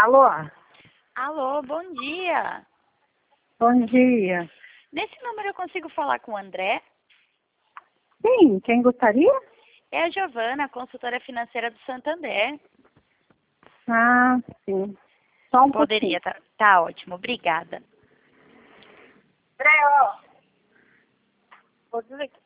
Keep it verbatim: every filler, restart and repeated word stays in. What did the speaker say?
Alô? Alô, bom dia. Bom dia. Nesse número eu consigo falar com o André? Sim, quem gostaria? É a Giovana, consultora financeira do Santander. Ah, sim. Só um Poderia, pouquinho. tá, tá ótimo, obrigada. André, ó. Vou dizer que